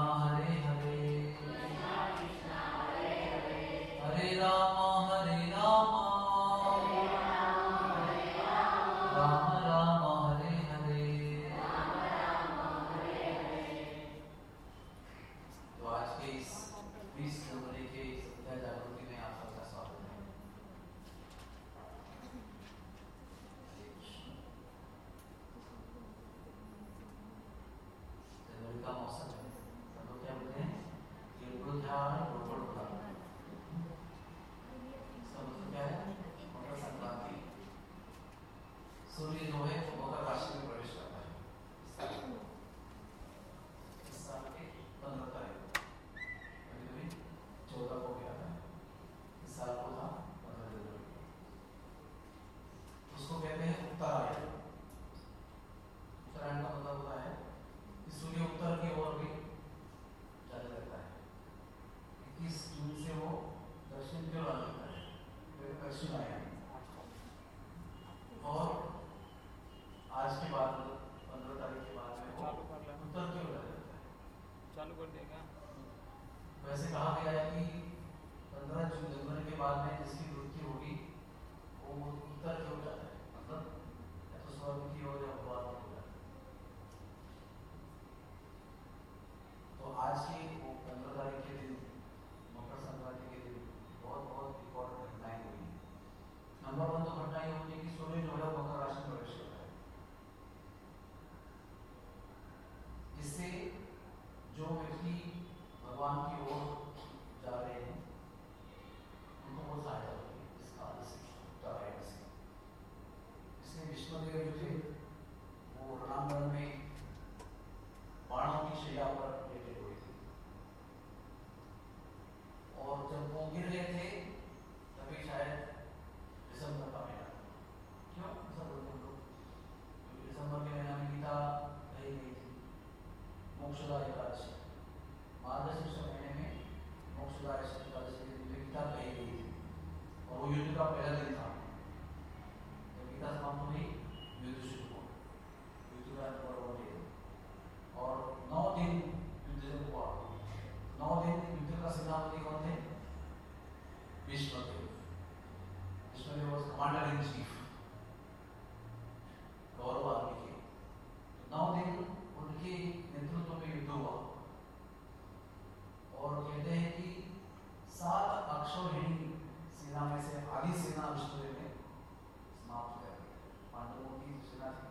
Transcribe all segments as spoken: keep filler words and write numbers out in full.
हरे हरे हरे राम हरे राम राम राम हरे हरे। तो आज के इस बीस जनवरी के संध्या जागृति में आप सबका स्वागत है। जनवरी का मौसम है, सब लोग क्या बोलते हैं? तिरुपुर ध्यान रोपड़ होता है। इसका मतलब क्या है? मकर संक्रांति। सूर्य जो है वो मकर राशि में प्रवेश करता है इस साल के पंद्रह तारीख को, कभी कभी चौदह को भी आता है। इस साल को था पंद्रह जनवरी। उसको कहते हैं उत्तरायण। उत्तरायण का मतलब होता है कि सूर्य उत्तर की ओर भी जाने लगता है। इक्कीस जून से वो दक्षिण की ओर आने लगता है, दक्षिण आयन। और आज के बाद पंद्रह तारीख के बाद में वो उत्तर की ओर जाने लगता है। चालू कर दिया क्या? वैसे कहा गया है कि पंद्रह जनवरी के बाद में जिसकी मृत्यु होगी वो उत्तर की ओर जाता है, मतलब या तो स्वर्ग की ओर या भगवान की ओर जाता है। तो आज की वो पंद्रह तारीख के दिन, मकर संक्रांति के दिन, बहुत बहुत इंपॉर्टेंट घटनाएं हुई। नंबर वन तो घटना ये होती है कि सूर्य जो है मकर राशि में प्रवेश करता है। इससे जो व्यक्ति भगवान की ओर जा रहे हैं उनको बहुत सहायता होती है इस काल से, उत्तरायण से। इसलिए विष्णुदेव जो थे वो रणांगण में बाणों की शैया पर लेटे हुए थे, और जब वो गिर रहे थे तभी शायद दिसंबर का महीना। क्यों ऐसा बोलते हैं लोग? क्योंकि दिसंबर के महीना में गीता कही गई थी, मोक्षदा एकादशी। मार्गशीर्ष महीने में मोक्षदा एकादशी के दिन में गीता कही गई थी, और वो युद्ध का पहला दिन था। जब गीता समाप्त हुई युद्ध शुरू हुआ, युद्ध का पर्व है। और नौ दिन युद्ध जब हुआ, नौ दिन युद्ध का सेनापति कौन थे? Vishnudev. Vishnudev was commander in chief, Kaurav army के। तो नौ दिन उनके नेतृत्व में युद्ध हुआ, और कहते हैं कि सात अक्षौहिणी सेना में से आधी सेना विष्णुदेव ने समाप्त कर दी। पांडवों की सेना थी।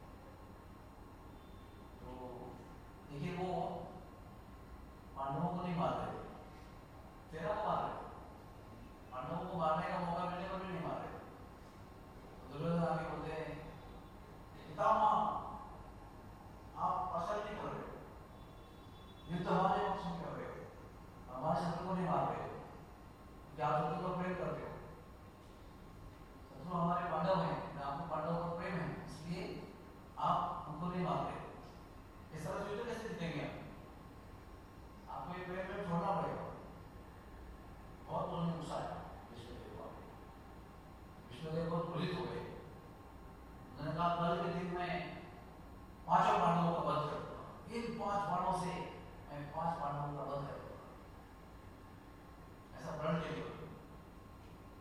तो देखिए वो पांडवों को नहीं मार रहे थे, तेरह को मार रहे थे। पांडवों को मारने का मौका मिलने पर भी नहीं मार रहे थे। तो दुर्योधन आगे बोलते हैं, पितामह आप असल नहीं कर रहे, युद्ध हमारे पक्ष में कर रहे हो, हमारे शत्रु को नहीं मार रहे हो। क्या आप शत्रु को प्रेम करते हो? शत्रु हमारे पांडव हैं, आपको पांडव को प्रेम है, इसलिए आप उनको नहीं मार रहे। इस तरह से युद्ध कैसे जीतेंगे? आपको ये प्रेम में छोड़ना पड़ेगा। बहुत उन्होंने गुस्सा आया विष्णुदेव को। विष्णुदेव बहुत क्रोधित हो गए। उन्होंने कहा कल के दिन में पांचों पांडवों का वध करूंगा, इन पांच बाणों से मैं पांच पांडवों का वध करूंगा, ऐसा प्रण ले लिया।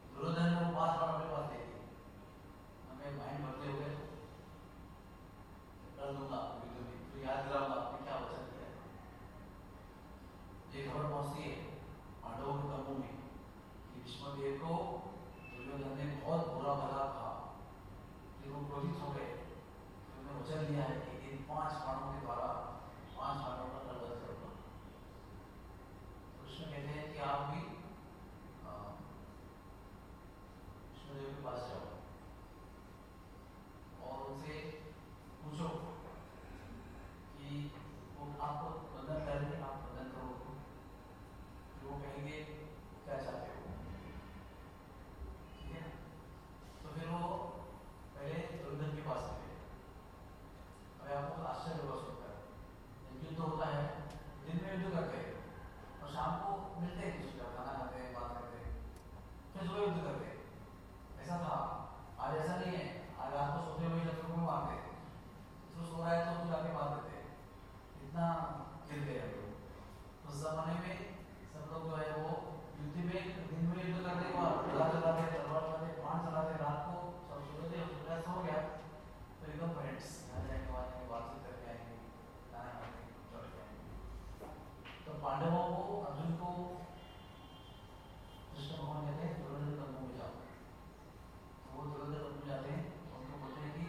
जमाने में सब लोग जो है वो युद्ध में दिन में युद्ध करने के बाद घोड़ा चलाते, तलवार चलाते, बाण चलाते, रात को सब सूर्योदय सूर्यास्त हो गया तो एकदम फ्रेंड्स यहाँ जाएंगे, वहाँ जाएंगे, बातचीत करके आएंगे, खाना खाएंगे, चढ़ जाएंगे। तो पांडवों को, अर्जुन को कृष्ण भगवान कहते हैं दुर्योधन तंबू में जाओ। तो वो दुर्योधन तंबू जाते हैं, उनको बोलते हैं कि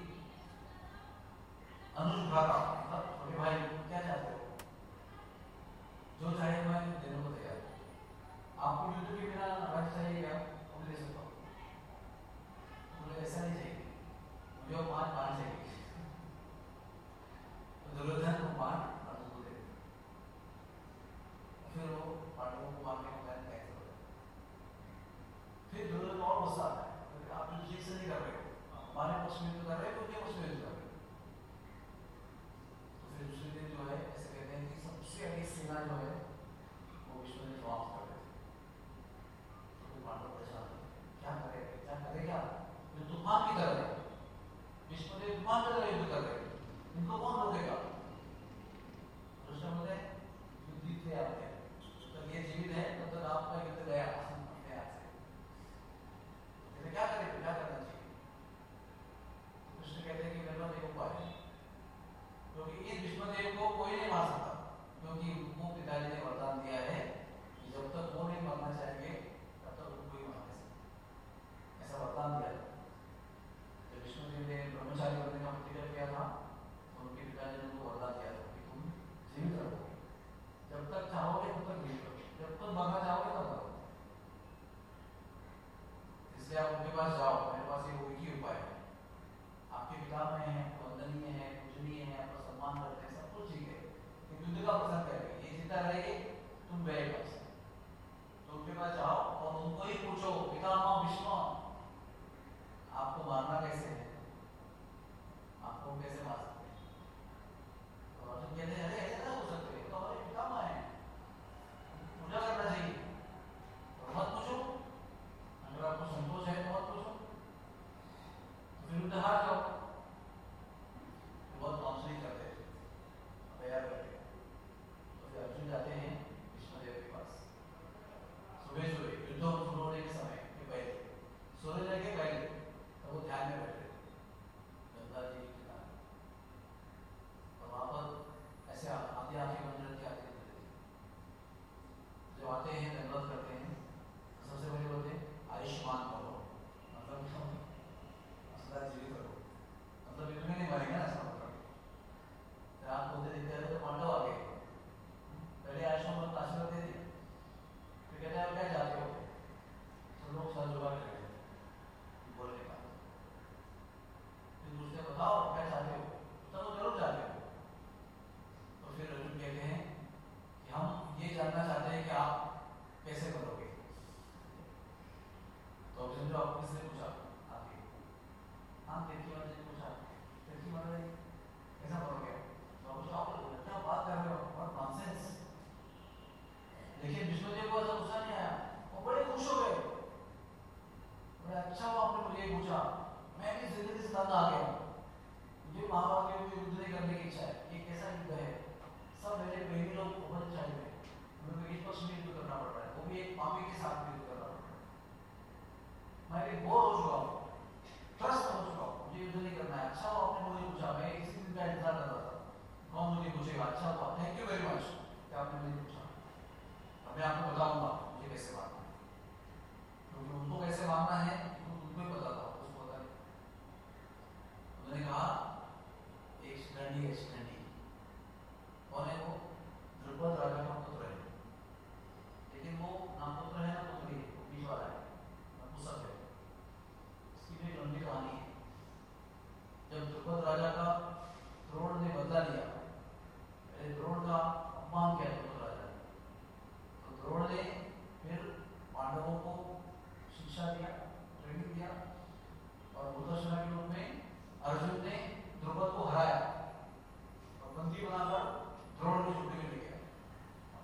अनुज भ्राता मतलब छोटे भाई क्या चाहते हो, जो चाहे मैं देने को तैयार हूँ। आपको युद्ध के बिना राज्य चाहिए क्या, वो ले सकता हूँ। मुझे ऐसा नहीं चाहिए, मुझे वो पांच बाण चाहिए। तो दुर्योधन को बाण अर्जुन को दे, फिर वो पांडवों को मारने का प्लान कैंसिल हो जाता। फिर दुर्योधन और गुस्सा आता है, आप जो ठीक से नहीं कर रहे हो, हमारे पक्ष में युद्ध कर रहे हो, उनके पक्ष में युद्ध कर रहे हो। तो फिर दूसरे दिन जो है ऐसे कहते हैं कि सबसे अधिक सेना जो है वो विष्णु ने समाप्त कर दी। तो फिर पांडव परेशान थे, क्या करे क्या करे क्या, जो तूफान की तरह है, विष्णु देव तूफान की तरह युद्ध कर रहे हैं, इनको कौन रोकेगा। कृष्ण बोलते हैं युद्ध थे आपके, जब ये जीवित है तब तक आपका युद्ध गया अपने हाथ से, तो क्या करें, क्या करना चाहिए। कृष्ण कहते हैं कि मेरे पास एक उपाय है, क्योंकि इस विष्णुदेव को कोई नहीं मार सकता, क्योंकि उनको पिताजी ने वरदान दिया है कि जब तक वो नहीं मरना चाहिए तब तक उनको ही मार सकते, ऐसा वरदान दिया था। जब विष्णुदेव ने ब्रह्मचारी बनने का प्रतिज्ञा किया था तो उनके पिताजी ने उनको वरदान दिया था कि तुम जीवित रहोगे, जब तक चाहोगे तब तक जीवित रहोगे, जब तक मरना चाहोगे तब मरो। इसलिए आप उनके पास जाओ, मेरे पास ये एक ही उपाय है, आपके पिता में है, वंदनीय है, पूजनीय है, आपका सम्मान करते हैं, सब कुछ ठीक है, युद्ध का प्रसंग करेंगे, ये जिंदा रहेगी तुम गए पास, तो उनके पास जाओ और उनको ही पूछो पितामह भीष्म आपको मारना कैसे है, आपको कैसे मार सकते हैं। तो अर्जुन कहते हैं अरे ऐसे ना हो सकते, तो हमारे पितामह है, पूजा करना चाहिए, तो मत पूछो, अगर आपको संतोष है तो मत पूछो, तो फिर युद्ध हार जाओ। बहुत काउंसलिंग करते थे, तैयार करते, तो फिर अर्जुन जाते हैं विष्णुदेव के पास सुबह सुबह युद्ध शुरू होने के समय के पहले, सूर्योदय के पहले, तो वो ध्यान में बैठे गंगा जी के किनारे, और वहां पर ऐसे आधी आंखें बंद रहती, आधी खुली रहती। जब आते हैं दंडवत करते हैं तो सबसे पहले बोलते हैं आयुष्मान भव, मतलब सदा जीवित रहो, मतलब युद्ध में नहीं मरेंगे ना, ऐसा मतलब। फिर आप बोलते देखते रहे तो पांडव आ गए, पहले आयुष्मान भव आशीर्वाद दे दिया, फिर कहते हैं क्या चाहते हो, तो लोग सर झुका के रहे बोलने का, फिर पूछते बताओ क्या चाहते हो, तो वो जरूर चाहते हो। तो फिर अर्जुन कहते हैं कि हम ये जानना चाहते हैं कि आप कैसे करोगे। तो अर्जुन जो आपको किसने पूछा, आपके हाँ देखिए मैंने पूछा, देखिए मैंने कैसा करोगे, तो आप क्या बात कर रहे हो, और नॉनसेंस। लेकिन विष्णुदेव को ऐसा गुस्सा नहीं आया, वो बड़े खुश हो गए, बड़े अच्छा हुआ आपने मुझे पूछा, मैं भी जिंदगी से तंग आ गया, मुझे महाभारत के युद्ध नहीं करने की इच्छा है, ये कैसा युद्ध है, सब मेरे प्रेमी लोग बहुत चाहिए, मुझे एक पक्ष में युद्ध करना पड़ रहा है, वो भी एक पापी के साथ युद्ध करना पड़ रहा है, मैं भी बोर हो चुका हूँ, त्रस्त हो चुका हूँ, मुझे युद्ध नहीं करना है। अच्छा हुआ आपने मुझे पूछा, मैं इसी दिन का इंतजार कर रहा था, कौन मुझे पूछेगा, अच्छा हुआ, थैंक यू वेरी मच कि आपने मुझे पूछा, अब मैं आपको बताऊंगा मुझे कैसे मारना है, क्योंकि उनको कैसे मारना है उनको ही पता था, उसको पता नहीं। उन्होंने कहा एक शिखंडी है, शिखंडी कौन है, वो द्रुपद राजा का पुत्र है, लेकिन वो ना पुत्र है ना पुत्री है, वो बीच वाला है, नपुंसक है। इसकी भी लंबी कहानी है। जब द्रुपद राजा का द्रोण ने बदला लिया, पहले द्रोण का अपमान किया द्रुपद राजा ने, तो द्रोण ने फिर पांडवों को शिक्षा दिया, ट्रेनिंग दिया, और भूतसेना के रूप में अर्जुन ने द्रुपद को हराया और बंदी बनाकर द्रोण की छुट्टी में ले गया।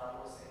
सालों से,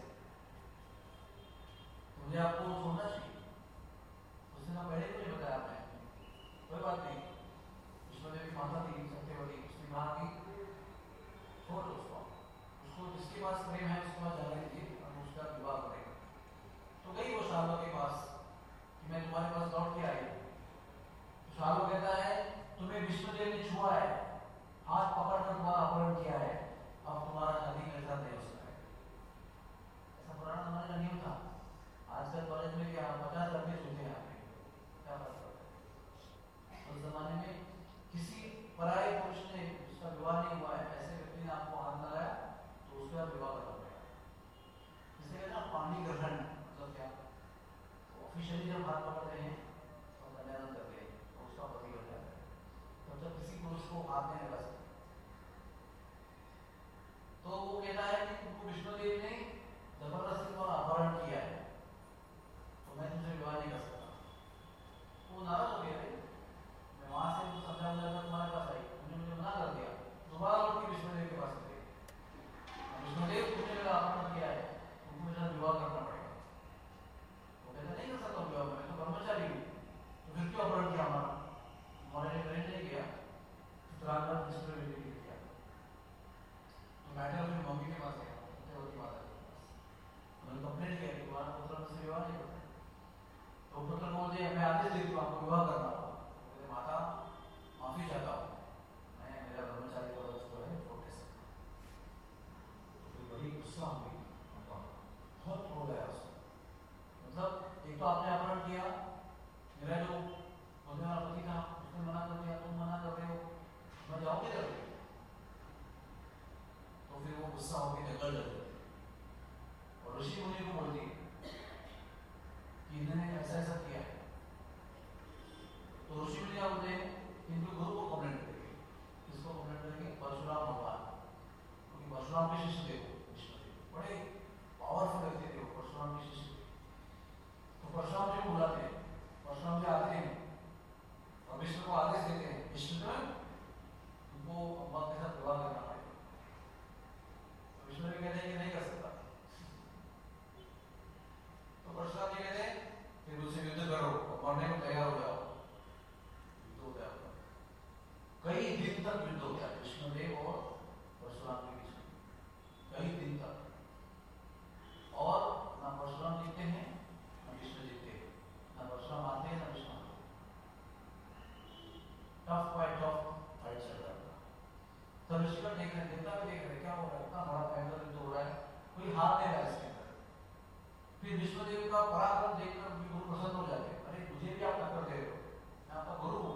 तो मुझे आपको छोड़ना चाहिए। उसने ना पहले मुझे बताया आपने, कोई बात नहीं, विष्णुदेव की माता थी सत्यवती, उसने कहा कि छोड़ दो उसको, उसको जिसके पास प्रेम है उसके पास जाने दीजिए, और उसका विवाह करेगा। तो गई वो शालो के पास कि मैं तुम्हारे पास लौट के आई। तो शालो कहता है तुम्हें विष्णुदेव ने छुआ है, हाथ पकड़कर तुम्हारा अपहरण किया है, अब तुम्हारा कभी मेरे साथ नहीं हो सकता है। ऐसा पुराना जमाने का नियम था। आजकल कॉलेज में क्या पचास लड़के छूते हैं आपने, क्या फर्क पड़ता है? उस जमाने में किसी पराये पुरुष ने, जिसका विवाह नहीं हुआ है, ऐसे व्यक्ति ने आपको हाथ लगाया तो उसके बाद विवाह करना पड़ेगा। जिसे कहते हैं पानी ग्रहण, मतलब क्या, ऑफिशियली जब हाथ पकड़ते हैं तो कन्यादान करते हैं तो उसका पति बन जाता है, तब तक किसी पुरुष को हाथ नहीं लगा सकते। तो वो कहता है कि तुमको विष्णुदेव ने जबरदस्ती और अपहरण किया है, तो मैं तुमसे विवाह नहीं कर सकता। तो वो नाराज हो गया, मैं वहां से तो समझा मुझे तुम्हारे पास आई, तुमने मुझे मना कर दिया, दोबारा लौट के विष्णुदेव के पास गए, विष्णुदेव तुमने मेरा अपहरण किया है, तुमको मेरे साथ विवाह करना पड़ेगा। वो कहता नहीं कर सकता विवाह, मैं तो कर्मचारी हूँ, तो फिर क्यों अपहरण किया हमारा, हमारे लिए प्रेम नहीं किया, चित्रांगद विष्णुदेव ने किया। तो मैटर अपनी मम्मी के पास गया, सत्यवती माता के पास, उन्होंने कंप्लेंट किया कि तुम्हारा पुत्र मुझसे विवाह नहीं करता। तो पुत्र बोल दिया मैं आदेश देती हूँ आपको विवाह करना होगा। तो माता माफी चाहता हूँ, मैं मेरा ब्रह्मचारी का जो है छोड़ नहीं सकता। तो फिर बड़ी गुस्सा हुई, बहुत हो गया उसको, मतलब एक तो आपने अपहरण किया, मेरा जो होने वाला पति था उसने मना कर दिया, तुम मना कर रहे हो, मैं जाऊंगी जब। तो फिर वो गुस्सा होकर जंगल चल गई और ऋषि मुनि को बोलती है कि इन्होंने ऐसा ऐसा किया है। तो ऋषि मुनि क्या बोलते हैं, इनके गुरु को कंप्लेंट करेंगे। किसको कंप्लेंट करेंगे? परशुराम भगवान, क्योंकि परशुराम के शिष्य थे विष्णुदेव, बड़े पावरफुल व्यक्ति थे परशुराम के शिष्य। तो परशुराम जी को बुलाते हैं, परशुराम जी आते हैं और विष्णु को आदेश देते हैं, विष्णु तुमको अम्बा के साथ विवाह करना पड़ेगा। तो विष्णु जी कहते हैं कि नहीं कर सकता। तो परशुराम जी कहते हैं फिर उससे युद्ध करो और मरने को तैयार हो जाओ। युद्ध हो गया, कई दिन तक युद्ध हो गया विष्णुदेव और परशुराम के बीच में, कई दिन तक, और ना परशुराम जीतते हैं ना विष्णु जीतते हैं, ना परशुराम आते हैं ना विष्णु आते हैं। टफ बाय टफ फाइट चल रहा था। तब ऋषिगण देख रहे, देवता भी देख रहे क्या हो रहा है, इतना बड़ा भयंकर युद्ध हो रहा है, कोई हार नहीं रहा इसके अंदर। फिर विष्णुदेव का पराक्रम देखकर गुरु प्रसन्न हो जाते, अरे मुझे भी आप टक्कर दे रहे हो, मैं आपका गुरु हूं।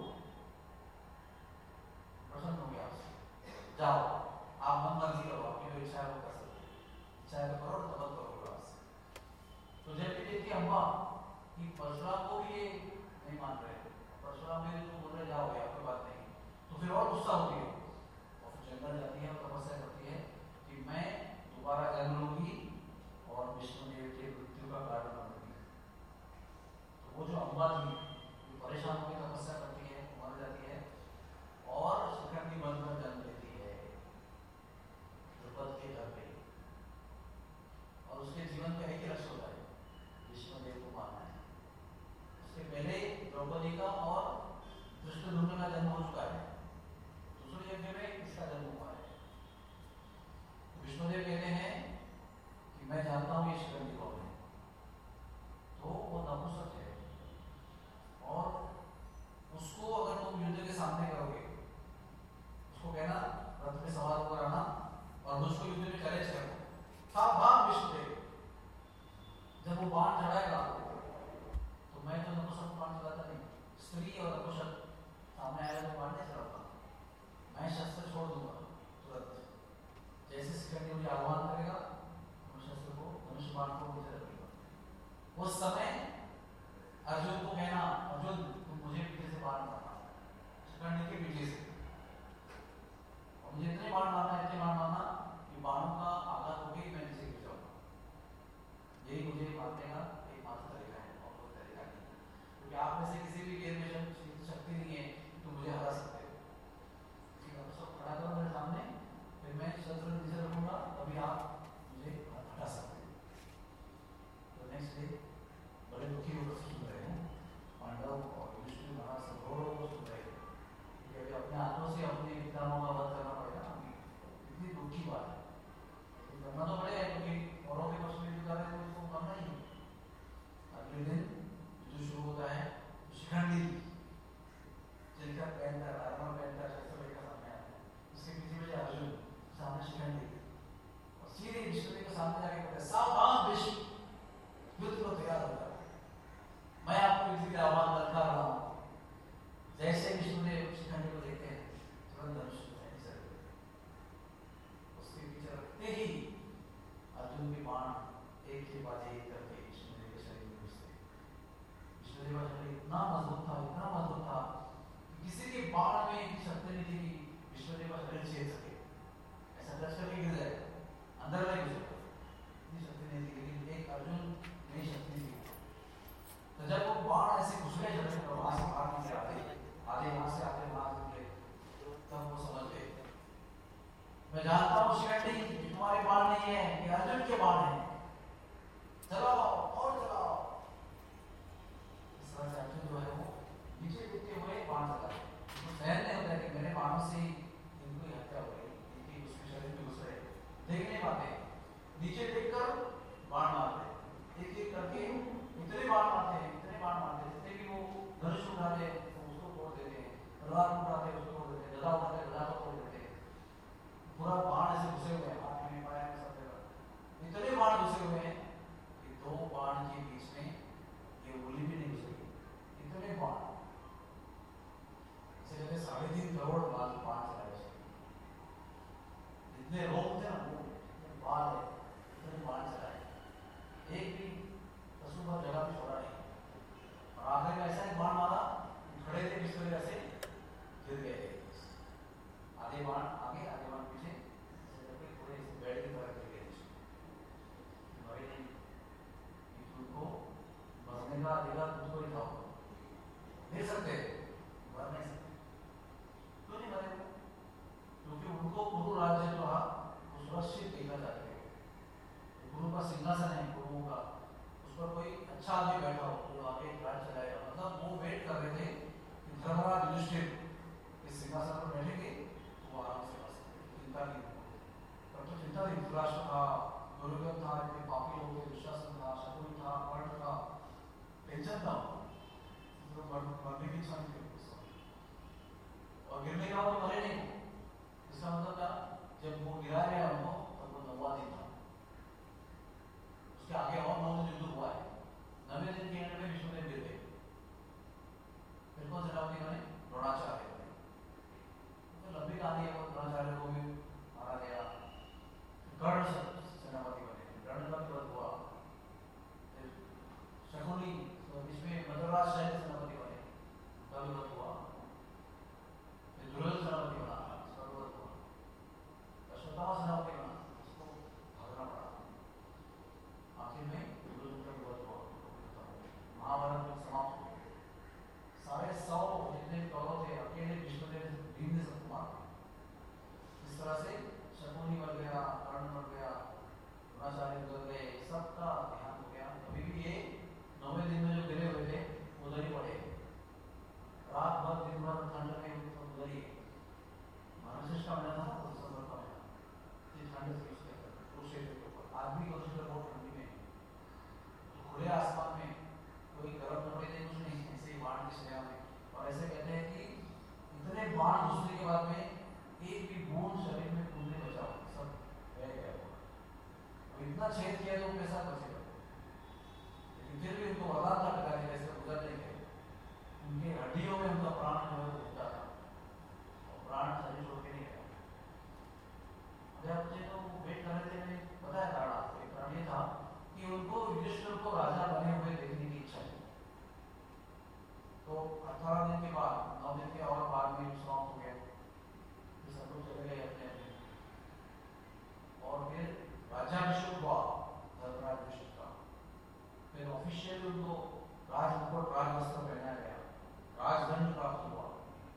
प्रसन्न हो गया आपसे, जाओ आप मन मर्जी करो, आपकी जो इच्छा है वो कर सकते, इच्छा है तो करो, तब करो आपसे। तो जब भी देखती अम्बा कि परशुराम को भी ये नहीं मान रहे, परशुराम भी तो बोल रहे जाओ या कोई बात नहीं, तो फिर और गुस्सा होती है और फिर जंगल जाती है और तपस्या करती है कि मैं दोबारा जन्म लूंगी और विष्णुदेव के मृत्यु का कारण बनूंगी। तो वो जो अम्बा थी परेशान होकर तपस्या करती है, मर जाती है और शिखंडी बनकर जन्म लेती है द्रुपद के घर पे, और उसके जीवन का एक ही लक्ष्य होता है विष्णुदेव को मारना है। उसके पहले द्रौपदी का और धृष्टद्युम्न का जन्म हो चुका है, दूसरे यज्ञ में इसका जन्म हुआ है। विष्णुदेव कहते हैं कि मैं जानता हूं ये शिखंडी कौन है, तो वो नपुंसक है और उसको अगर तुम युद्ध के सामने करोगे, उसको कहना रथ में सवार होकर आना और मुझको युद्ध में चैलेंज करो, सावधान विष्णुदेव, जब वो बाण चढ़ाएगा तो मैं तो नपुंसक बाण चलाता नहीं, स्त्री और नपुंसक सामने आएगा तो बाण नहीं चढ़ाता, मैं शस्त्र छोड़ दूंगा तुरंत। जैसे शिखंडी मुझे आह्वान करेगा शस्त्र को, धनुष बाण को मुझे रखेगा। उस समय अर्जुन को कहना, अर्जुन तुम मुझे पीछे से बाण मारना, शिखंडी के पीछे से, और मुझे इतने बाण मारना इतने बाण मारना कि बाणों का आघात होगी मैं नीचे गिर जाऊंगा। यही मुझे मारने का एकमात्र तरीका है और कोई तरीका नहीं, क्योंकि आप में से किसी भी गेम में शक्ति नहीं है कि तुम मुझे हरा सकते हो। ठीक है, सब खड़ा करो मेरे सामने, फिर मैं शस्त्र नीचे रखूंगा, तभी आप सामने जाके बोले सावधान विष्णु, युद्ध को तैयार हो जाओ, मैं आपको युद्ध के आह्वान लगा रहा हूँ। जैसे विष्णु ने शिखंडी को देखते हैं तुरंत धनुष उसके पीछे रखते ही अर्जुन के बाण एक के बाद एक करके विष्णुदेव के शरीर में घुसते। विष्णुदेव का शरीर इतना मजबूत था, इतना मजबूत था कि किसी के बाण में शक्ति नहीं थी कि विष्णुदेव का शरीर छेद सके, ऐसा टच करके गिर जाए, अंदर नहीं घुस सकता, इतनी शक्ति नहीं थी। लेकिन एक अर्जुन में शक्ति थी। तो जब वो बाण ऐसे घुस गए शरीर में, वहां से बाहर निकले, आते आधे यहाँ से आधे वहां से निकले, तब वो समझ गए मैं जानता हूँ शिखंडी तुम्हारे बाण नहीं है, ये अर्जुन के बाण है, चलाओ और चलाओ। इस तरह से अर्जुन जो है वो नीचे देखते हुए बाण चलाते, तो सहन नहीं होता कि मेरे बाणों से इनको हत्या हो गई, इनकी उसके शरीर में घुस रहे, देख नहीं पाते, नीचे देखकर बाण मारते, एक एक करके इतने बाण मारते हैं, इतने बाण मारते हैं जितने कि वो धनुष उठाते तो उसको तोड़ देते हैं, तलवार उठाते उसको तोड़ देते हैं, गदा उठाते गदा को तोड़ देते हैं, पूरा बाण ऐसे घुसे हुए हैं, हाथ में पाया में सब जगह, इतने बाण घुसे हुए हैं कि दो बाण के बीच में ये उंगली भी नहीं घुसेगी, इतने बाण, इसे कहते साढ़े तीन करोड़ बाण बाण चलाए, इतने रोग थे ना, इतने बाल है, इतने बाण चलाए, एक भी पशु का जगह भी छोड़ा नहीं। और आखिर में ऐसा एक बाण मारा, खड़े थे बिस्तर में ऐसे गिर गए, आधे बाण आगे आधे बाण पीछे, थोड़े बेड की तरह गिर गए, मरे नहीं, तुमको मरने का अधिकार तुमको ही था, दे सकते मर नहीं सकते, क्यों नहीं मरे? क्योंकि उनको कुरु राज्य जो था वो सुरक्षित देखना चाहते थे, गुरु का सिंहासन है गुरुओं का, उस पर कोई अच्छा आदमी बैठा हो जो आगे राज्य चलाएगा, मतलब वो वेट कर रहे थे कि धर्मराज युधिष्ठिर इस सिंहासन पर बैठेंगे तो वो आराम से बस चिंता नहीं होगी। तब तो चिंता नहीं, धृतराष्ट्र था, दुर्योधन था, इतने पापी लोग थे, दुशासन था, शकुनी था, कर्ण था, टेंशन था, तो मरने की इच्छा नहीं थी और गिरने के बाद वो मरे नहीं। इसका मतलब क्या, जब वो गिराया गया उनको तब वो नौवा दिन था, उसके आगे और नौ दिन युद्ध हुआ है, नवे दिन के अंत में विष्णुदेव गिर गए, फिर कौन सेनापति बने? द्रोणाचार्य बने, तो लंबी कहानी है, वो द्रोणाचार्य को भी मारा गया, कर्ण सेनापति बने, कर्ण का विरोध हुआ, फिर शकुनी इसमें मद्रास शहर सेनापति बने, उनका विरोध हुआ, फिर दुर्योधन सेनापति बना, उसका विरोध हुआ, अश्वत्थामा सेनापति बना, उसको भागना पड़ा, आखिर में दुर्योधन का विरोध हुआ, महाभारत में समाप्त हो गए। साढ़े सौ जितने कौरव थे अकेले विष्णुदेव भीम ने सबको मार दिया। इस तरह से शकुनी मर गया, कर्ण मर गया, द्रोणाचार्य गुजर गए, सबका ध्यान हो गया। अभी भी ये नौवें दिन में जो गिरे हुए थे उधर ही पड़े, रात भर दिन भर ठंड में तो उधर ही, मानसिक का महीना था, दिसंबर का महीना, इतनी ठंड थी उसके अंदर, कुरुक्षेत्र के ऊपर आज भी कुरुक्षेत्र बहुत ठंडी में, खुले आसमान में कोई गर्म कपड़े नहीं, कुछ नहीं, ऐसे ही बाण की छाया में, और ऐसे कहते हैं कि इतने बाण घुसने के बाद में एक भी बूंद शरीर में खून नहीं बचा, सब बह गया वो, इतना छेद किया तो कैसा बचेगा, लेकिन फिर भी उनको वरदान था पिता जी कैसे गुजर नहीं गए, उनके हड्डियों में उनका प्राण जो है वो उठता था और प्राण शरीर छोड़ के नहीं गया। मुझे तो वेट कर रहे थे, मैंने बताया कारण आपको, एक कारण ये था कि उनको युधिष्ठिर को राजा बने हुए देखने की इच्छा थी। तो अठारह दिन के बाद, नौ दिन के और बाद में समाप्त हो गया, फिर सब लोग चले गए अपने अपने, और फिर राज्याभिषेक हुआ धर्मराज युधिष्ठिर का, फिर ऑफिशियल उनको राजमुकुट राजवस्त्र पहनाया गया, राजदंड प्राप्त हुआ,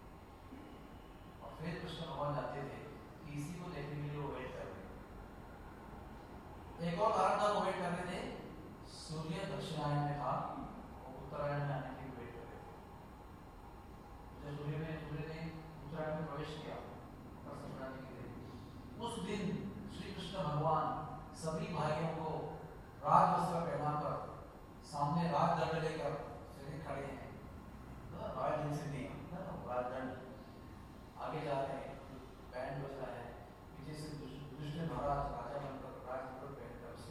और फिर कृष्ण भगवान जाते थे कि इसी को देखने के लिए वो वेट कर रहे थे। एक और कारण था वो वेट कर रहे थे, सूर्य दक्षिणायन में था, वो उत्तरायण में आने की वेट कर रहे थे। जब सूर्य में सूर्य ने उत्तरायण में प्रवेश किया मकर संक्रांति के दिन, उस दिन श्री कृष्ण भगवान सभी भाइयों को राजवस्त्र पहनाकर सामने राजदंड लेकर खड़े हैं, रॉयल इंसिग्निया राजदंड, आगे जा रहे हैं, बैंड बज रहा है, पीछे से युधिष्ठिर महाराज राजा बनकर राजमुकुट पहनकर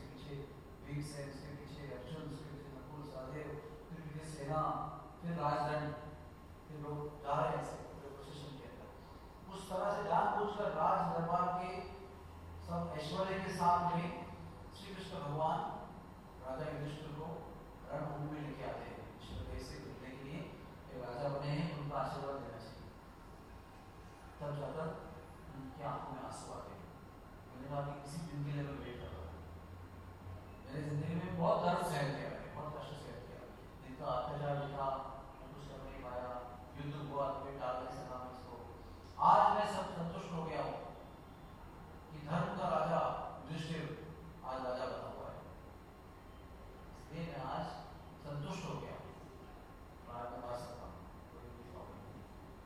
युधिष्ठिर से, उसके पीछे अर्जुन, उसके पीछे नकुल सहदेव, फिर पीछे सेना, फिर राजदंड, फिर लोग जा रहे हैं ऐसे पूरे प्रोसेशन के अंदर। उस तरह से जानबूझकर राज दरबार के सब ऐश्वर्य के साथ में श्री कृष्ण भगवान राजा युधिष्ठिर को रणभूमि में लेके आते हैं। कृष्ण देश से जुड़ने के लिए एक राजा बने हैं, उनका आशीर्वाद देना चाहिए। तब जाकर उनकी आंखों में आंसू आते हैं। मैंने कहा कि किसी दिन के लिए मैं वेट कर रहा हूँ। मेरी जिंदगी में बहुत दर्द सहन किया, मैंने बहुत कष्ट सहन किया, जिनका अत्याचार दिखा मैं कुछ कर नहीं पाया, युद्ध हुआ तो डाल नहीं सका मैं इसको। आज मैं सब संतुष्ट हो गया हूँ कि धर्म का राजा युधिष्ठिर आज राजा बना हुआ है, इसलिए मैं आज संतुष्ट हो गया हूँ, आज मैं बात सकता हूँ, कोई भी प्रॉब्लम नहीं।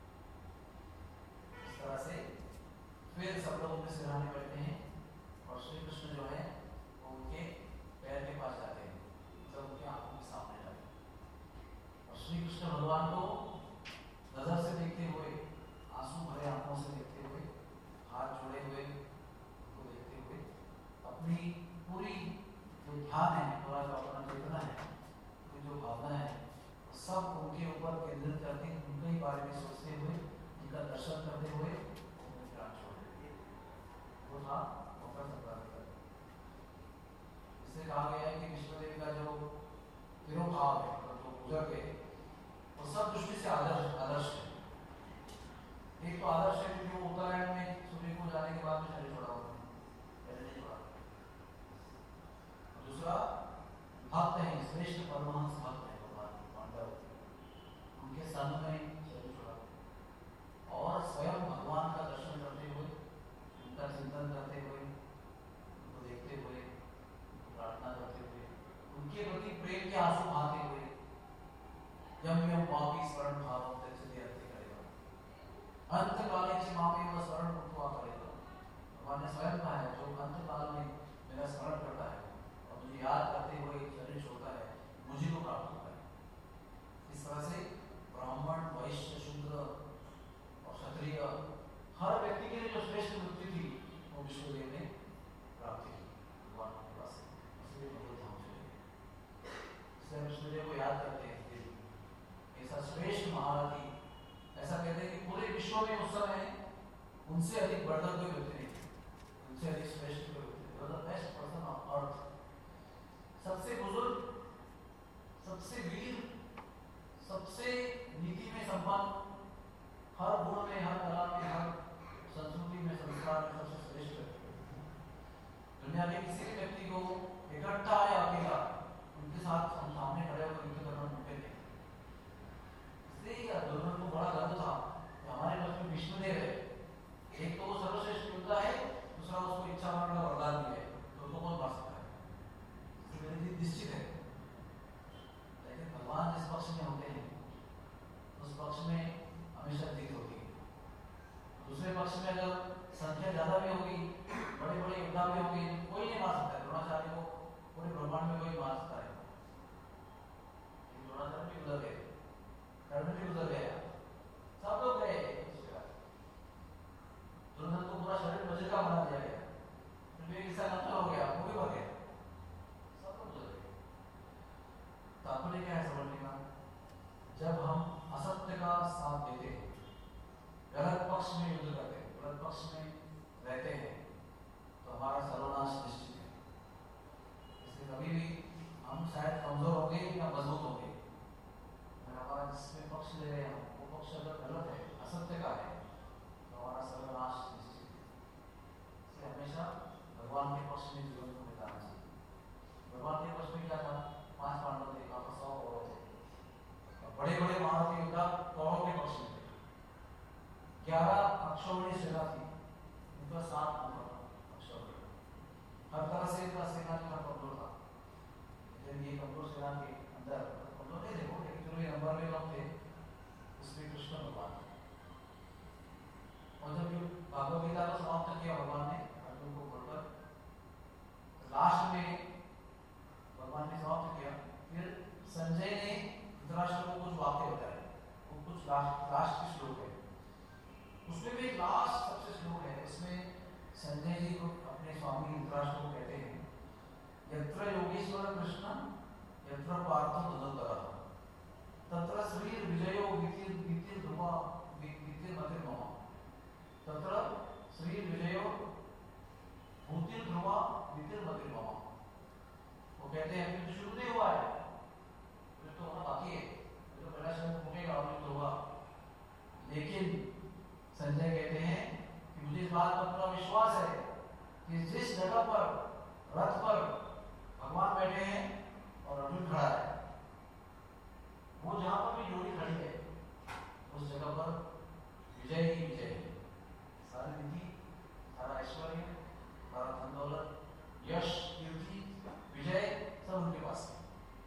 इस तरह से फिर सब लोग उनके सिरहाने बैठते हैं और श्री कृष्ण जो है वो उनके पैर के पास जाते हैं, मतलब उनके आंखों के सामने जाते हैं और श्री कृष्ण भगवान को नजर से देखते हुए, आंसू भरे आंखों से देखते हुए, हाथ जोड़े हुए उनको देखते हुए, अपनी पूरी जो ध्यान है, पूरा जो अपना चेतना है, पूरी जो भावना है, सब उनके ऊपर केंद्रित करके उनके ही बारे में सोचते हुए, उनका दर्शन करते हुए उन्हें प्राण छोड़ देते। वो था मकर संक्रांति। इससे कहा गया है कि विष्णुदेव का जो तिरोभाव है, मतलब जो गुजर गए, वो सब दृष्टि से आदर्श आदर्श है। एक तो आदर्श है क्योंकि वो उत्तरायण में सूर्य को जाने के बाद में शरीर छोड़ा हुआ है, पहले नहीं छोड़ा। दूसरा भक्त है, श्रेष्ठ परमहंस भक्त है भगवान पांडव, उनके संग में शरीर छोड़ा और स्वयं भगवान का दर्शन करते हुए, उनका चिंतन करते हुए, उनको देखते हुए, उनको प्रार्थना करते हुए, उनके प्रति प्रेम के आंसू बहाते हुए, यम यम पापी स्मरण भाव त्यजते अर्थे करेगा अंत काले च मामे व स्मरण मुक्त्वा करेगा। भगवान ने स्वयं कहा है, जो अंत काल में मेरा स्मरण करता है और मुझे याद करते हुए शरीर छोड़ता है, मुझे को प्राप्त होता है। इस तरह से ब्राह्मण, वैश्य, शूद्र और क्षत्रिय हर व्यक्ति के लिए जो श्रेष्ठ मुक्ति थी वो विष्णुदेव ने प्राप्त की भगवान के पास, इसलिए बहुत धाम से इसलिए विष्णुदेव को याद करते हैं। ऐसा श्रेष्ठ महारथी, ऐसा कहते हैं कि पूरे विश्व में उस समय उनसे अधिक बढ़कर कोई व्यक्ति नहीं थे, उनसे अधिक श्रेष्ठ कोई व्यक्ति नहीं, the best person of earth, सबसे बुजुर्ग, सबसे वीर, सबसे नीति में संपन्न, हर गुण में, हर कला में, हर संस्कृति में, संस्कार में सबसे श्रेष्ठ व्यक्ति। दुनिया के किसी भी व्यक्ति को इकट्ठा या अकेला उनके साथ हम सामने खड़े होकर युद्ध करना मुमकिन नहीं। दुर्योधन को बड़ा गर्व था कि हमारे पास में विष्णुदेव है, एक तो वो सर्वश्रेष्ठ योद्धा है, दूसरा उसको इच्छा मरण का वरदान भी है, तो उसको कौन मार सकता है, इसकी मेरी जीत निश्चित है। लेकिन भगवान जिस पक्ष में होते हैं उस पक्ष में हमेशा जीत होती है। दूसरे पक्ष में अगर संख्या ज्यादा भी होगी, बड़े बड़े योद्धा भी होंगे, कोई नहीं मार सकता है। द्रोणाचार्य को पूरे ब्रह्मांड में कोई मार सकता है, द्रोणाचार्य भी गुजर गए, कर्ण भी गुजर गया, सब लोग गए। दुर्योधन को पूरा शरीर वज्र का बना दिया गया, फिर भी किस्सा नष्ट हो गया, वो भी मर गया, सब लोग गुजर गए। तात्पर्य क्या है समझने का, जब हम असत्य का साथ देते हैं, गलत पक्ष में युद्ध करते हैं, गलत पक्ष में रहते हैं, तो हमारा सर्वनाश निश्चित है। इसलिए कभी भी हम शायद कमजोर होंगे या मजबूत होंगे, हमारा जिसमें पक्ष ले रहे हैं वो पक्ष अगर गलत है, असत्य का है, तो हमारा सर्वनाश निश्चित है। इसलिए हमेशा भगवान के पक्ष में जीवन को बिताना चाहिए। भगवान के पक्ष में क्या था, पांच पांडव थे, काफी सौ कौरव थे, बड़े बड़े महारथी योद्धा कौरव के पक्ष में थे, ग्यारह अक्षौहिणी सेना थी, उनका सात नंबर अक्षौहिणी, हर तरह से इनका सेना जो कमजोर था। लेकिन ये कमजोर सेना के अंदर कमजोर नहीं देखो, लेकिन जो भी नंबर में कम थे उसमें कृष्ण भगवान। और जब भागवत गीता को समाप्त किया भगवान ने अर्जुन को बोलकर, लास्ट में भगवान ने समाप्त किया, फिर संजय ने धृतराष्ट्र को कुछ वाक्य बताए, वो कुछ लास्ट लास्ट के श्लोक है, उसमें भी लास्ट सबसे श्लोक है, उसमें संजय जी को अपने स्वामी धृतराष्ट्र को कहते हैं, यत्र योगेश्वर कहते हैं अभी तो शुरू नहीं हुआ है, फिर तो होना बाकी है, फिर तो पहला शब्द फूकेगा और तो होगा। लेकिन संजय कहते हैं कि मुझे इस बात पर पूरा विश्वास है कि जिस जगह पर रथ पर भगवान बैठे हैं और अर्जुन खड़ा है, वो जहां पर भी जोड़ी खड़ी है उस जगह पर विजय ही विजय है। सारी निधि, सारा ऐश्वर्य, सारा धन दौलत, यश, कीर्ति, विजय सब उनके पास है।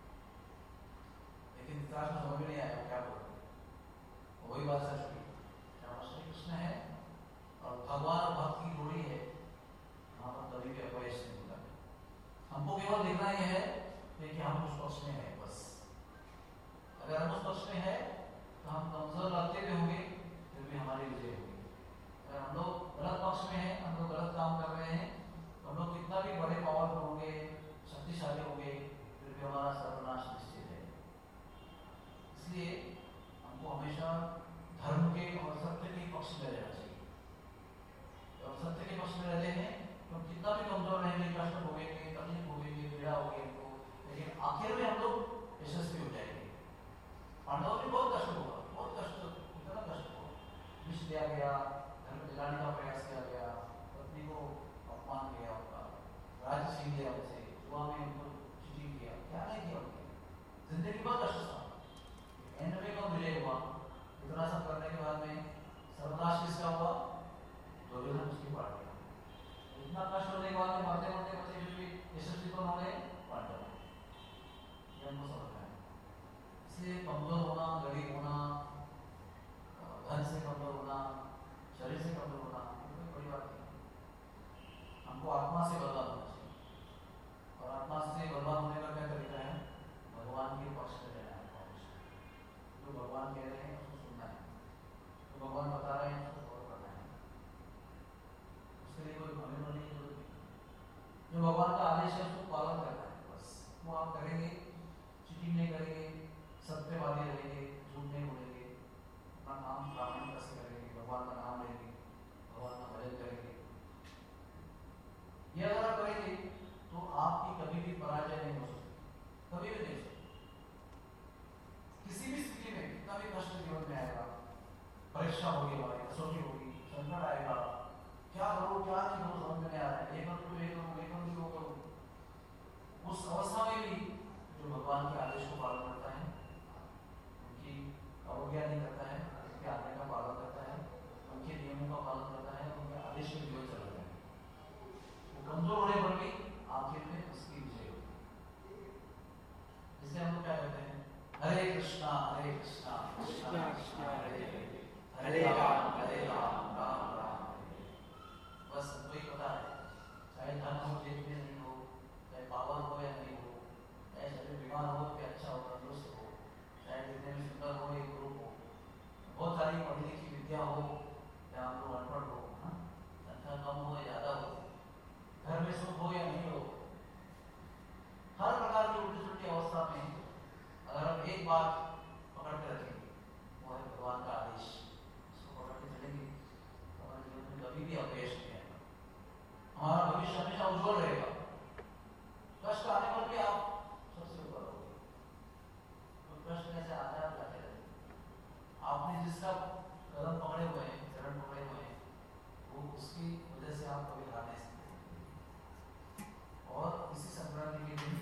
लेकिन इतिहास में समझ में नहीं आया क्या बोलते, वही बात सच हुई। श्री कृष्ण है और भगवान और भक्त की जोड़ी है, वहां पर कभी भी अपयश नहीं होता। हमको केवल देखना यह है कि हम उस पक्ष में है बस। अगर हम उस पक्ष में है तो हम कमजोर लगते भी होंगे, फिर भी हमारी विजय होगी। अगर हम लोग गलत पक्ष में हैं, हम लोग गलत काम कर रहे हैं, तो हम लोग कितना भी बड़े पावरफुल होंगे, शक्तिशाली होंगे, फिर भी हमारा सर्वनाश निश्चित है। इसलिए हमको हमेशा धर्म के और सत्य के पक्ष में रहना चाहिए। और सत्य के पक्ष में रहते हैं तो कितना भी कमजोर रहेंगे, कष्ट भोगेंगे, तकलीफ भोगेंगे, पीड़ा होगी हमको, लेकिन आखिर में हम लोग यशस्वी हो जाएंगे। पांडवों में बहुत कष्ट होगा, बहुत कष्ट, कितना कष्ट होगा, विष दिया गया, घर में जलाने का प्रयास किया गया, पत्नी को अपमान किया, उनका राज्य छीन लिया उनसे, जुआ में उनको चीटिंग किया, क्या नहीं किया उनके, जिंदगी बहुत कष्ट था। एंड में कब विजय हुआ? इतना सब करने के बाद में सर्वनाश किसका हुआ? दुर्योधन उसकी पार्टी। इतना कष्ट होने के बाद में मरते मरते बचे फिर भी यशस्वी कौन हो गए? पांडव। ये हमको समझना है। इसलिए कमजोर होना, गरीब होना, धन से कमजोर होना, शरीर से कमजोर होना कोई बड़ी बात नहीं। हमको आत्मा से बलवान होना चाहिए, और आत्मा से बलवान होने का क्या तरीका है? भगवान के पक्ष में रहना है। जो भगवान कह रहे हैं उसको सुनना है, जो भगवान बता रहे हैं उसको फॉलो करना है। उसके लिए कोई भ्रम होने की जरूरत नहीं। जो भगवान का आदेश है उसको पालन करना है बस। वो आप करेंगे, चीटिंग नहीं करेंगे, सत्यवादी रहेंगे, झूठ नहीं बोलेंगे, अपना काम प्रामाणिकता से करेंगे, भगवान का नाम लेंगे, भगवान का भजन करेंगे, ये अगर आप करेंगे तो आपकी कभी भी पराजय नहीं हो सकती, कभी भी नहीं हो सकती। किसी भी स्थिति में कितना भी कष्ट जीवन में आएगा, परीक्षा होगी, हमारी कसौटी होगी, संकट आएगा, क्या करूं क्या नहीं करूं समझ में नहीं आ रहा है, ये करूं ये करूं ये करूं वो करूं। उस अवस्था में भी जो भगवान के आदेश को पालन करता है, उनकी अवज्ञा नहीं करता है, उनके आज्ञा का पालन करता है, उनके नियमों का पालन करता है, उनके आदेश में जीवन चलाता है, वो कमजोर होने पर भी आखिर में उसकी विजय होती है। इसलिए हम लोग क्या कहते हैं? हरे कृष्णा हरे कृष्णा कृष्णा कृष्णा हरे हरे, हरे राम हरे राम राम राम हरे हरे। बस वही पता है, चाहे धन हो जेब में नहीं हो, चाहे पावर हो या नहीं हो, चाहे शरीर बीमार हो या अच्छा हो, तंदुरुस्त हो, चाहे दिखने में सुंदर हो या ग्रुप हो, बहुत सारी पढ़ी लिखी विद्या हो या हम लोग अनपढ़ हो, संख्या कम हो या ज्यादा हो, घर में सुख हो या नहीं हो, हर प्रकार की उल्टी सुलटी अवस्था में अगर हम एक बात पकड़ के रखेंगे, वो है भगवान का आदेश, उसको पकड़ के चलेंगे तो हमारे जीवन में कभी भी अपयश नहीं आएगा, हमारा भविष्य हमेशा उज्जवल रहेगा। कष्ट आने पर भी आप सबसे ऊपर रहोगे, तो कष्ट कैसे आता है जाते रहेंगे। आपने जिसका कदम पकड़े हुए हैं, चरण पकड़े हुए हैं, वो उसकी वजह से आप कभी हार नहीं सकते। और इसी संक्रांति के दिन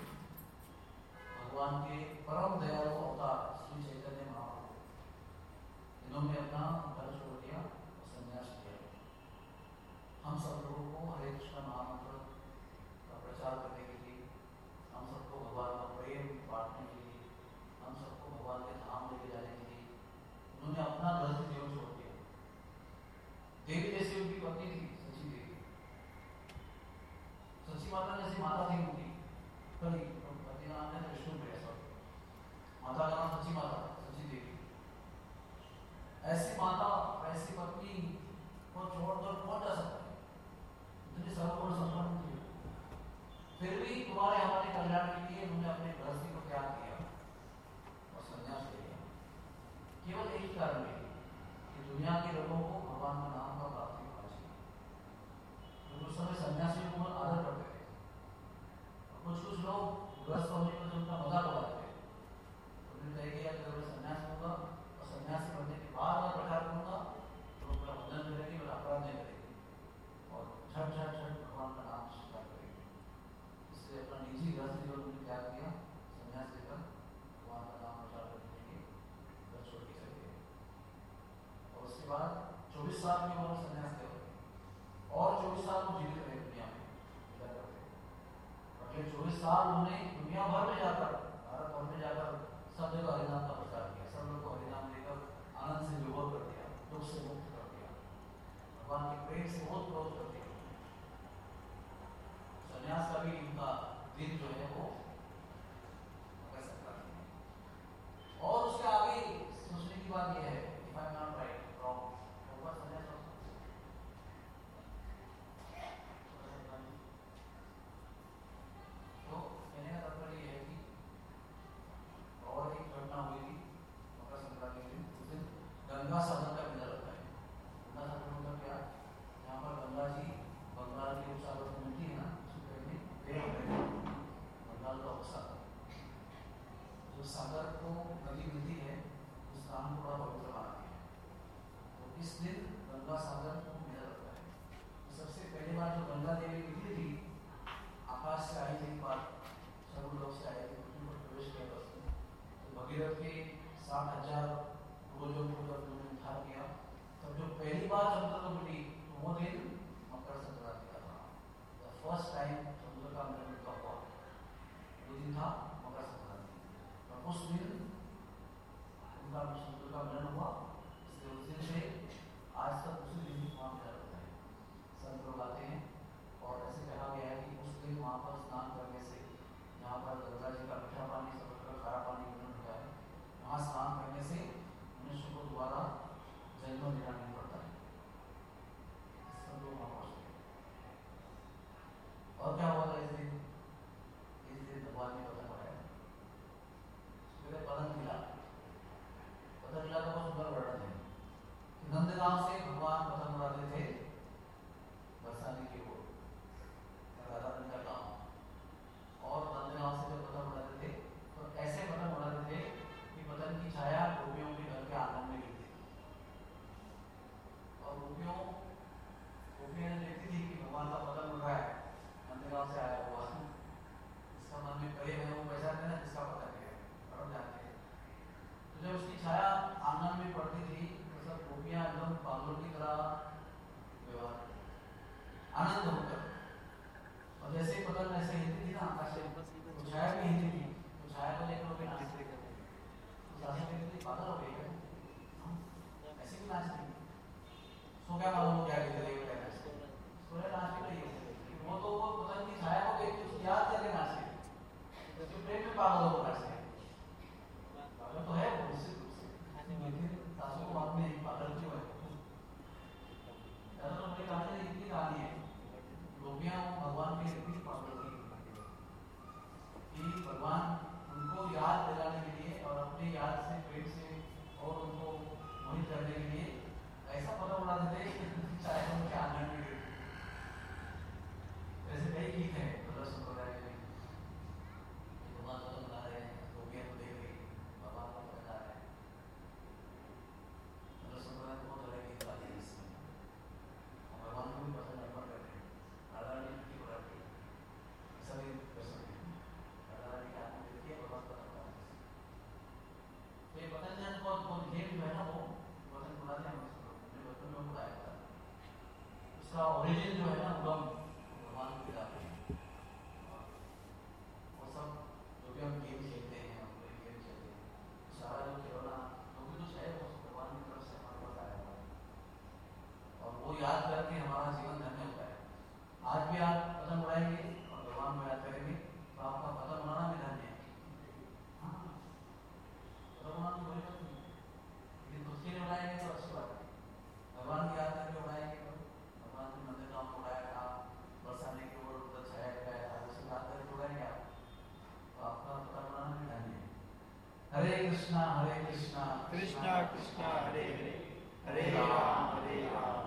भगवान के परम दयालु अवतार श्री चैतन्य महाप्रभु, इन्होंने अपना घर छोड़ दिया और संन्यास लिया। हम सब लोगों को हरे कृष्ण महामंत्र का प्रचार करने के लिए, हम सबको भगवान का प्रेम बांटने के लिए, हम सबको भगवान के धाम लेके जाने के लिए उन्होंने अपना गृहस्थ जीवन छोड़ दिया। देवी जैसी उनकी पत्नी थी सची देवी, सची माता जैसी माता थी उनकी, कली पति का नाम है विष्णु प्रिया, माता का नाम सची माता, सची देवी। ऐसी माता, ऐसी पत्नी को छोड़कर कौन जा सकता है? इतनी सर्वगुण संपन्न थी, फिर भी तुम्हारे हमारे कल्याण के लिए उन्होंने अपने गृहस्थी को त्याग किया और संन्यास ले लिया। केवल एक ही कारण है कि दुनिया के लोगों को भगवान का नाम का प्राप्ति होना चाहिए। तो उस समय सन्यासी को आदर करते थे, कुछ कुछ लोग गृहस्थ होने में जो उनका मजाक उड़ाते हैं, उन्होंने तय किया कि अगर संन्यास लूंगा और सन्यासी बनने के बाद अगर प्रचार करूंगा तो लोग मेरा वंदन करेंगे, मेरा अपराध नहीं करेंगे और झट झट झट भगवान का नाम स्वीकार करेंगे। इसलिए अपना निजी गृहस्थ जीवन उन्होंने त्याग किया, संन्यास लेकर भगवान का नाम प्रचार करने के लिए घर छोड़ के चले गए। और उसके बाद चौबीस साल में उन्होंने संन्यास ले और चौबीस साल वो जीवित रहे दुनिया में। अगले चौबीस साल उन्होंने दुनिया भर में जाकर, भारत भर में जाकर सब जगह हरिनाम का प्रचार किया, सब लोग को हरिनाम देकर आनंद से विभोर कर दिया, दुख से मुक्त कर दिया, भगवान के प्रेम से बहुत प्रोत कर दिया। संन्यास का भी उनका दिन जो है वो कह सकता है। और उसके आगे सोचने की बात यह है, if I am not right wrong, ऊपर संन्यास तो कहने का तात्पर्य यह है कि और एक घटना हुई थी मकर संक्रांति के दिन, उस दिन गंगा साधन का मेला लगता है। गंगा साधन मतलब क्या, जहाँ पर गंगा जी बंगाल के उपसागर को मिलती है ना, उसको कहते हैं बंगाल का उपसागर। जो सागर को नदी मिलती है उस स्थान को बड़ा पवित्र माना गया है। तो इस दिन गंगा सागर को मेला लगता है। तो सबसे पहली बार जो गंगा देवी निकली थी आकाश से आई थी, बात सर्वलोक से आई थी, पृथ्वी पर प्रवेश किया था उसने। तो भगीरथ के साठ हजार पूर्वजों को जब उन्होंने उद्धार किया तब जो पहली बार समुद्र को मिली तो वो दिन मकर संक्रांति का था। द फर्स्ट टाइम समुद्र का मिलन उनका हुआ वो दिन था मकर संक्रांति। और उस दिन उनका समुद्र का मिलन हुआ, इसलिए उस दिन से आज तक उसी दिन वहाँ मिला रहता है। संत लोग आते हैं और ऐसे कहा गया है कि उस दिन वहाँ पर स्नान करने से, जहाँ पर गंगा जी का मीठा पानी सब का खारा पानी मिलन होता है, वहाँ स्नान करने से मनुष्य को दोबारा जन्म लेना नहीं पड़ता है। सब लोग वहाँ पहुँचते हैं। और क्या हुआ था इस दिन, इस दिन भगवान ने पतंग उड़ाया, पतंग मिला, पतंग मिला का बहुत सुंदर वर्णन है। नंदगांव से भगवान पतंग उड़ाते थे बरसाने की ओर, राधा रानी का गाँव, और नंदगांव से जब पतंग उड़ाते थे तो ऐसे पतंग उड़ाते थे कि पतंग की छाया गोपियों के घर के आंगन में गिरती थी। और गोपियों गोपियां देखती थी कि भगवान का पतंग उड़ रहा है नंदगांव से आया हुआ, इसका मन में प्रेम है, वो पहचानते ना जिसका पतंग है, और जानते हैं। तो जब उसकी छाया आंगन में पड़ती थी तो सब गोपियां एकदम पागलों की तरह व्यवहार आनंद होकर, और जैसे पतंग ऐसे हिलती थी ना आकाश में, तो छाया भी हिलती थी, तो छाया को लेकर लोग नाचते थे। पागल हो गई है ऐसे भी नाचते, सो क्या मालूम क्या कहते हैं, सोया नाचते नहीं, वो तो वो पतंग की छाया को देख के उसकी याद करके नाचते, उसके प्रेम में पागल हो नाचते। पागल तो है वो निश्चित रूप से, लेकिन सासू को बात में पागल क्यों है? ऐसा तो बड़ी कहानी है, इतनी कहानी है, गोपियां भगवान के इतनी पागल थी कि भगवान उनको याद दिलाने के लिए और अपनी याद से प्रेम से और उनको मोहित करने के लिए ऐसा पता उड़ा देते चाहे उनके आंगन में गिरती। ऐसे कई गीत हैं मतलब संप्रदाय में, भगवान को बता रहे हैं, गोपियां को देख रही, भगवान को बता रहे हैं, मतलब संप्रदाय को बहुत अलग गीत गाते हैं इसमें, और भगवान को भी पसंद अर्पण कर रहे हैं, राधा रानी की बुराई सभी कर सकते हैं, राधा रानी के आंगन में देखिए भगवान का पता है। तो ये पतंग जन को बहुत गेम जो है ना, वो पतंग उड़ाते हैं, हमने बचपन में उड़ाया था, उसका ओरिजिन जो है ना उगम भगवान को जाते हैं। वो सब जो भी हम गेम खेलते हैं, हम कोई गेम खेलते हैं, सारा जो खिलौना जो भी कुछ है वो भगवान की तरफ से हमारे पास आया हुआ है, और वो याद करके हमारा जीवन धन्य होता है। आज भी आप पतंग उड़ाएंगे और भगवान को याद करेंगे तो आपका पतंग उड़ाना भी धन्य है। हाँ, पतंग उड़ाना तो बड़ी बात नहीं, लेकिन खुद के लिए उड़ाएंगे तो अच्छी बात है, भगवान की याद करके उड़ाएंगे तो भगवान ने नंदगांव को उड़ाया था, बरसाने की ओर उधर छाया गया था, उसे याद करके उड़ाएंगे आप तो आपका पतंग उड़ाना भी धन्य है। हरे कृष्णा हरे कृष्णा कृष्णा कृष्णा हरे हरे, हरे राम हरे राम